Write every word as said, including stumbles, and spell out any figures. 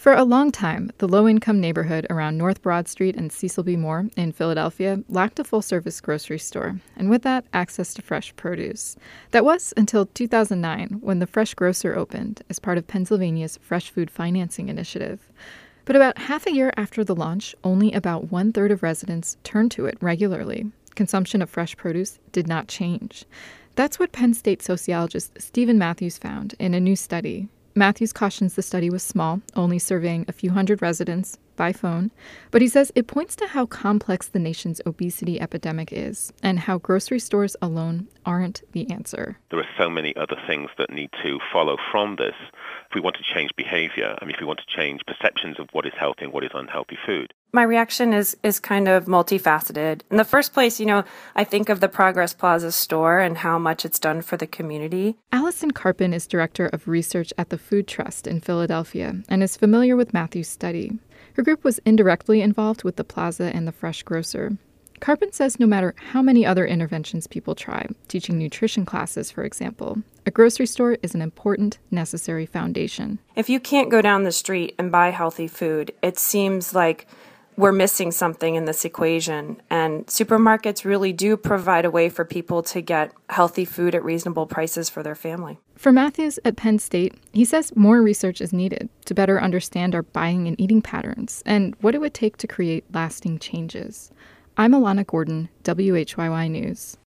For a long time, the low-income neighborhood around North Broad Street and Cecil B. Moore in Philadelphia lacked a full-service grocery store, and with that, access to fresh produce. That was until two thousand nine, when the Fresh Grocer opened as part of Pennsylvania's Fresh Food Financing Initiative. But about half a year after the launch, only about one-third of residents turned to it regularly. Consumption of fresh produce did not change. That's what Penn State sociologist Stephen Matthews found in a new study. Matthews cautions the study was small, only surveying a few hundred residents by phone, but he says it points to how complex the nation's obesity epidemic is and how grocery stores alone aren't the answer. There are so many other things that need to follow from this if we want to change behavior. I mean, if we want to change perceptions of what is healthy and what is unhealthy food. My reaction is is kind of multifaceted. In the first place, you know, I think of the Progress Plaza store and how much it's done for the community. Allison Karpin is director of research at the Food Trust in Philadelphia and is familiar with Matthews' study. Her group was indirectly involved with the plaza and the Fresh Grocer. Karpin says no matter how many other interventions people try, teaching nutrition classes, for example, a grocery store is an important, necessary foundation. If you can't go down the street and buy healthy food, it seems like we're missing something in this equation. And supermarkets really do provide a way for people to get healthy food at reasonable prices for their family. For Matthews at Penn State, he says more research is needed to better understand our buying and eating patterns and what it would take to create lasting changes. I'm Alana Gordon, W H Y Y News.